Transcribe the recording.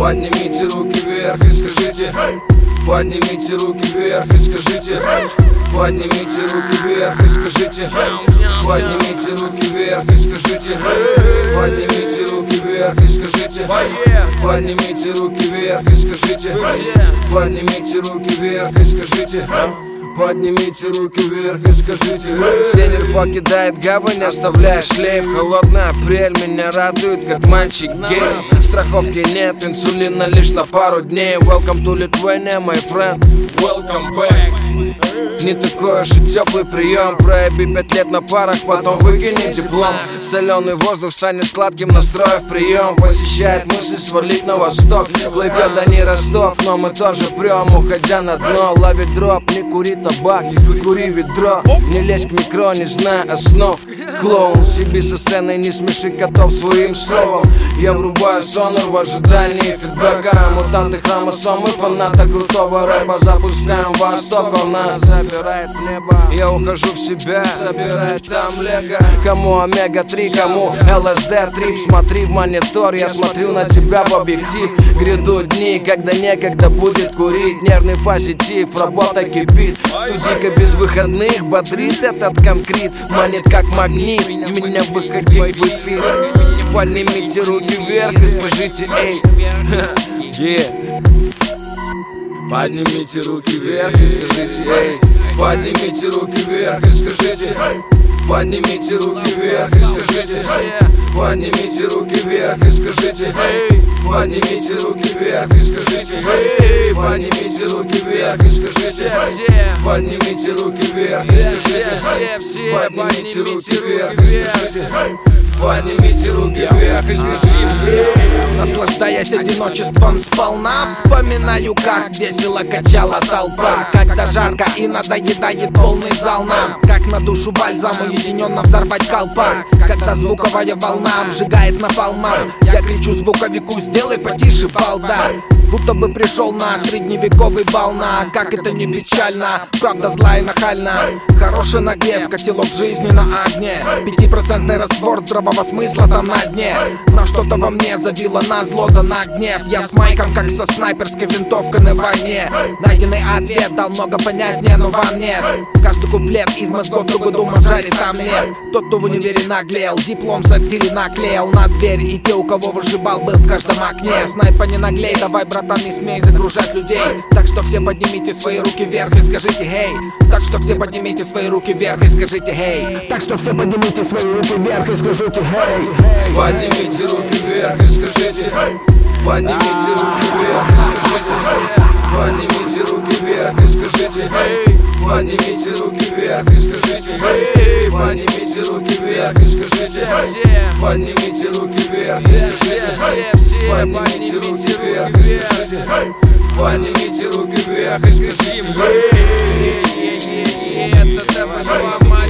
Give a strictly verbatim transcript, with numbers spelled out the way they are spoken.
Поднимите руки вверх и скажите: поднимите руки вверх и скажите: поднимите руки вверх и скажите: поднимите руки вверх и скажите: поднимите руки вверх и скажите: поднимите руки вверх и скажите: поднимите руки вверх и скажите: поднимите руки вверх и скажите. Сейлор покидает гавань, оставляя шлейф. Холодный апрель меня радует, как мальчик гей. Страховки нет, инсулина лишь на пару дней. Welcome to Lithuania, my friend, welcome back. Не такой уж и теплый прием. Проеби пять лет на парах, потом выкини диплом. Соленый воздух станет сладким, настроив прием. Посещает мысль свалить на восток. Клайпеда не Ростов, но мы тоже прем, уходя на дно. Ловит дроп, не кури табак, кури ведро. Не лезь к микро, не зная основ. Клоун, себе со сцены, не смеши котов своим словом. Я врубаю сонор в ожидании фидбэка. Мутанты хромосомы, фаната крутого рэпа. Запускаем восток, он нас забирает в небо. Я ухожу в себя, собирает там лего. Кому омега три, кому эл эс дэ трип. Смотри в монитор, я смотрю на тебя в объектив. Грядут дни, когда некогда будет курить. Нервный позитив, работа кипит. Студийка без выходных бодрит этот конкрет. Манит как магнит, меня выходить в эфир. Поднимите руки вверх и скажите: эй, yeah. Поднимите руки вверх и скажите: эй. Поднимите руки вверх и скажите: поднимите руки вверх и скажите: поднимите руки вверх и скажите: эй. Поднимите руки вверх и скажите: эй. Поднимите руки вверх и скажите: поднимите руки вверх и скажите: поднимите руки вверх и скажите: поднимите руки вверх и скажите. Наслаждаясь одиночеством сполна, вспоминаю, как весело качала толпа. Когда жарко и надоедает полный зал нам, как на душу бальзам уединенно взорвать колпак. Когда звуковая волна обжигает напалмом, я кричу звуковику: сделай потише, балда. Будто бы пришел на средневековый бал на. Как это не печально, правда зла и нахальна. Хороший нагрев, котелок жизни на огне. Пятипроцентный раствор здравого смысла там на дне. Но что-то во мне забило на зло да на гнев. Я с майком, как со снайперской винтовкой на войне. Найденный ответ дал много понятнее, но вам нет. Каждый куплет из мозгов другой думал, жарит там нет. Тот, кто в универе наглел, диплом сортире наклеил на дверь. И те, у кого выживал, был в каждом окне. Снайпа не наглей, давай, братан, не смей загружать людей. Так что все поднимите свои руки вверх и скажите: эй. Так что все поднимите свои руки вверх и скажите: эй. Так что все поднимите свои руки вверх и скажите: эй. Поднимите руки вверх и скажите: поднимите руки вверх и скажите: поднимите руки вверх и скажите: эй. Поднимите руки вверх и скажите: эй. Поднимите руки вверх и скажите: поднимите руки вверх и скажите: поднимите руки вверх и скажите: поднимите руки вверх и скажите: эй. Это